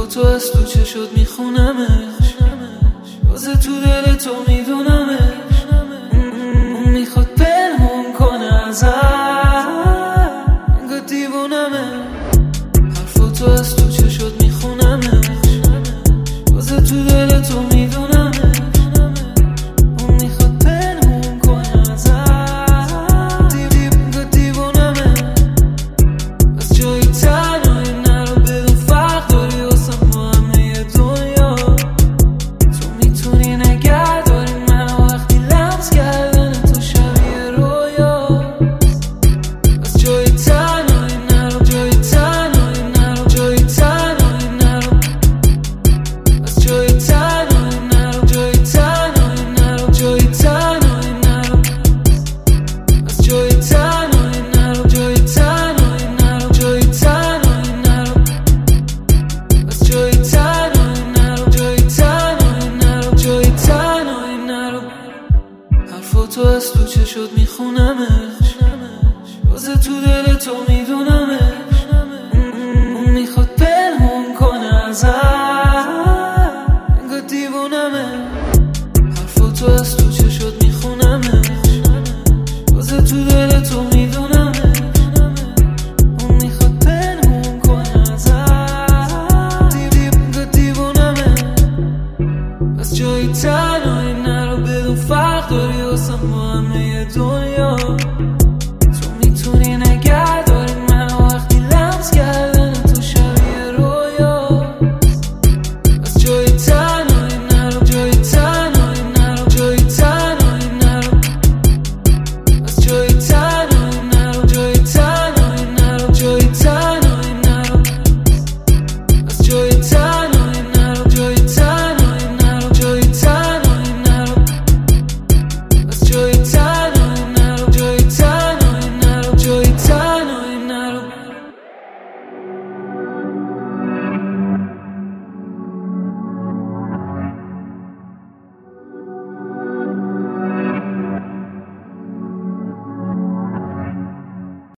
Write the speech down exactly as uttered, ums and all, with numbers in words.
فوتو از تو چشات میخونمش، بازه تو دل تو میدونمش. اون میخواد پنهون کنه ازت، انگار دیوونمه. هر فوتو از تو چشات میخونمش، بازه تو دل تو میدونمش. اون میخواد پنهون کنه ازت، دیو دیو انگار دیوونمه. از جایی تنهایی نرو، بدون فرق داری واسم با همه دنیا. تو میتونی نگه داری منو وقتی لمس کردن تو شبیه رویا. از جایی تنهایی نرو، جایی تنهایی نرو، جایی تنهایی نرو. از جایی تنهایی نرو، جایی تنهایی نرو، جایی تنهایی نرو. از جایی تنهایی نرو، جایی تنهایی نرو، جایی تنهایی نرو. از جایی تنهایی نرو، جایی تنهایی نرو، جایی تنهایی نرو. هر فوتو از تو چشات میخونمش، بازه تو دل تو میدونمش. اون میخواد پنهون کنه ازت، انگار دیوونمه. هر فوتو از تو چشات میخونمش، بازه تو دل تو میدونمش. اون میخواد پنهون کنه ازت، دیو دیو انگار دیوونمه. از جایی تنهایی نرو، بدون فرق داری واسم با همه دنیا. تو میتونی نگه داری منو وقتی لمس کردن تو شبیه رویا. از جایی